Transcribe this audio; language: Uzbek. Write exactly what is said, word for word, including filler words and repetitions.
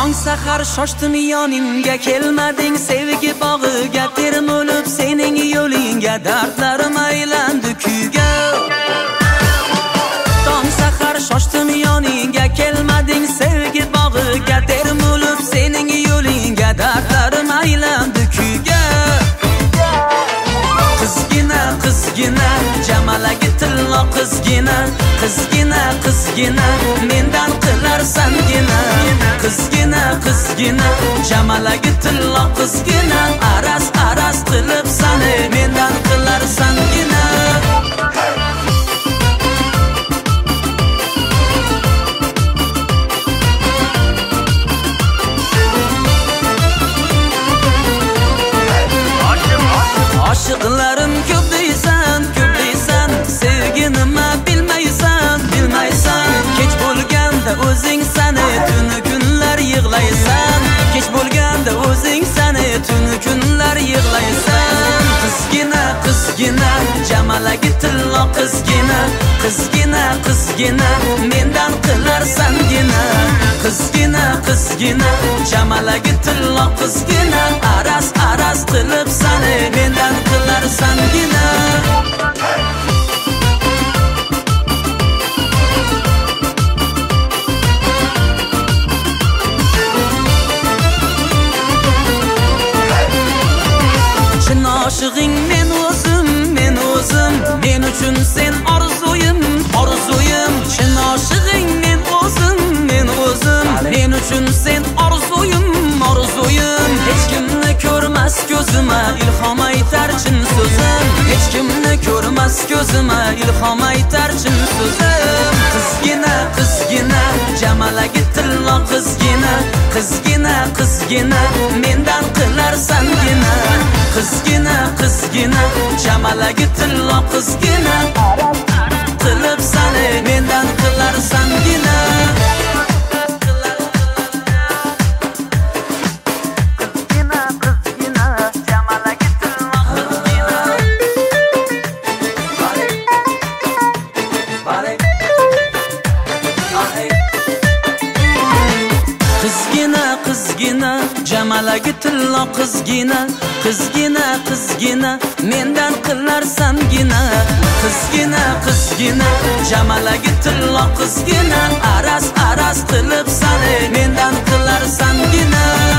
Tong sahar shoshdim yoningga, kelmading sevgi bog'iga, terim o'lib sening yo'lingga, dardlarim aylandi kuyga. Tong sahar shoshdim yoningga, kelmading sevgi bog'iga, terim o'lib sening yo'lingga, dardlarim aylandi kuyga. Qizgina qizgina jamalagi tillo qizgina, qizgina qizgina mendan qilarsangina. Qizgina qizgina jamalagi tillo qizgina, aras aras qilib sani mendan qilarsangina. Oshiqlarim ko'p deysan, ko'p deysan, sevgi nima bilmaysan, bilmaysan. Kech bo'lganda o'zing sani tuni kunlar yig'laysan, kech bo'lganda o'zing sani tuni kunlar yig'laysan. Qizgina qizgina jamalagi tillo qizgina, qizgina qizgina mendan qilarsangina. Qizgina qizgina jamalagi tillo qizgina, aras aras qilib sani mendan qilarsangina. Chin oshig'ing men o'zim, men o'zim, men uchun sen orzuyim, orzuyim. Chin oshig'ing men o'zim, men o'zim, men uchun sen orzuyim, orzuyim. Hech kimni ko'rmas ko'zima ilhom aytar chin so'zim, hech kimni ko'rmas ko'zima ilhom aytar chin so'zim. Qizgina qizgina jamalagi tillo qizgina, qizgina qizgina mendan qilarsangina. Qizgina qizgina jamalagi tillo qizgina, qilib sani mendan qilarsangina. Qizgina qizgina jamalagi tillo qizgina, qizgina qizgina mendan qilarsangina. Qizgina qizgina jamalagi tillo qizgina, aras aras qilib sani mendan qilarsangina.